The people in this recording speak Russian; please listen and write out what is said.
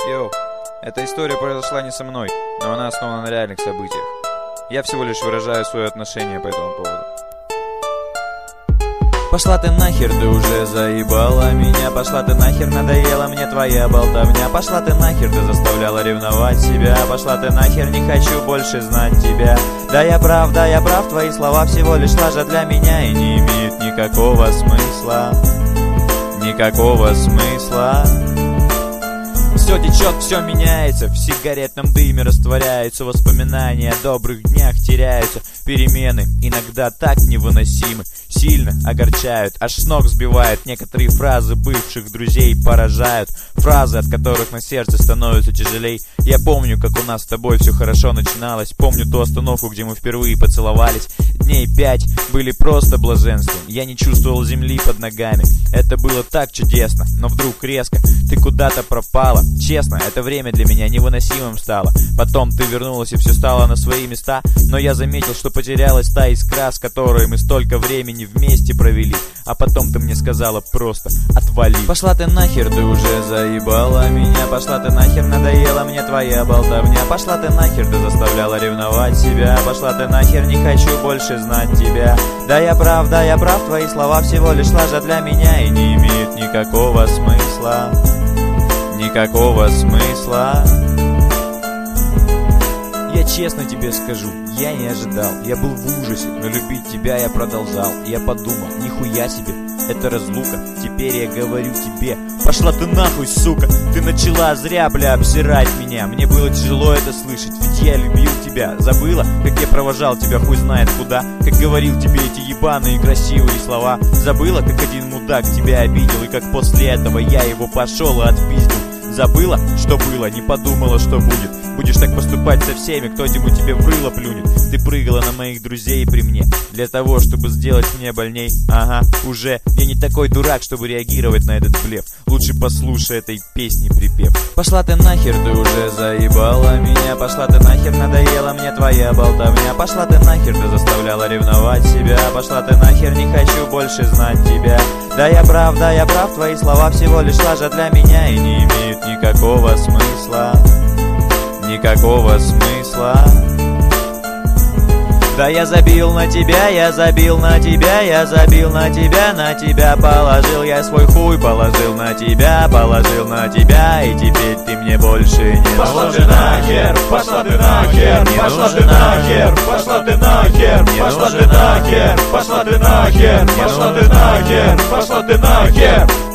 Йоу, эта история произошла не со мной, но она основана на реальных событиях. Я всего лишь выражаю свое отношение по этому поводу. Пошла ты нахер, ты уже заебала меня. Пошла ты нахер, надоела мне твоя болтовня. Пошла ты нахер, ты заставляла ревновать себя. Пошла ты нахер, не хочу больше знать тебя. Да я прав, твои слова всего лишь лажа для меня и не имеют никакого смысла. Никакого смысла. Все течет, все меняется, в сигаретном дыме растворяются воспоминания о добрых днях, теряются перемены, иногда так невыносимы, сильно огорчают, аж с ног сбивают. Некоторые фразы бывших друзей поражают, фразы, от которых на сердце становится тяжелей. Я помню, как у нас с тобой все хорошо начиналось, помню ту остановку, где мы впервые поцеловались. Дней 5 были просто блаженством, я не чувствовал земли под ногами. Это было так чудесно, но вдруг резко ты куда-то пропала. Честно, это время для меня невыносимым стало. Потом ты вернулась и все стало на свои места. Но я заметил, что потерялась та искра, с которой мы столько времени вместе провели. А потом ты мне сказала просто отвали. Пошла ты нахер, ты уже заебала меня. Пошла ты нахер, надоела мне твоя болтовня. Пошла ты нахер, ты заставляла ревновать себя. Пошла ты нахер, не хочу больше знать тебя. Да я прав, твои слова всего лишь лажа для меня и не имеют никакого смысла. Никакого смысла. Я честно тебе скажу, я не ожидал. Я был в ужасе, но любить тебя я продолжал. Я подумал, нихуя себе, это разлука. Теперь я говорю тебе, пошла ты нахуй, сука. Ты начала зря, бля, обсирать меня. Мне было тяжело это слышать, ведь я любил тебя. Забыла, как я провожал тебя хуй знает куда. Как говорил тебе эти ебаные красивые слова. Забыла, как один мудак тебя обидел. И как после этого я его пошел и отпиздил. Забыла, что было, не подумала, что будет. Будешь так поступать со всеми, кто-нибудь тебе в рыло плюнет. Ты прыгала на моих друзей при мне, для того, чтобы сделать мне больней. Ага, уже. Я не такой дурак, чтобы реагировать на этот блеф. Лучше послушай этой песни припев. Пошла ты нахер, ты уже заебала меня. Пошла ты нахер, надоела мне твоя болтовня. Пошла ты нахер, ты заставляла ревновать себя. Пошла ты нахер, не хочу больше знать тебя. Да я прав, твои слова всего лишь лажа для меня и не имеют никакого смысла. Никакого смысла. Да я забил на тебя, я забил на тебя, я забил на тебя положил я свой хуй, положил на тебя, и теперь ты мне больше не нужен. Пошла ты нахер, пошла ты нахер, пошла ты нахер, пошла ты нахер, пошла ты нахер, пошла ты нахер, пошла ты нахер, пошла ты нахер.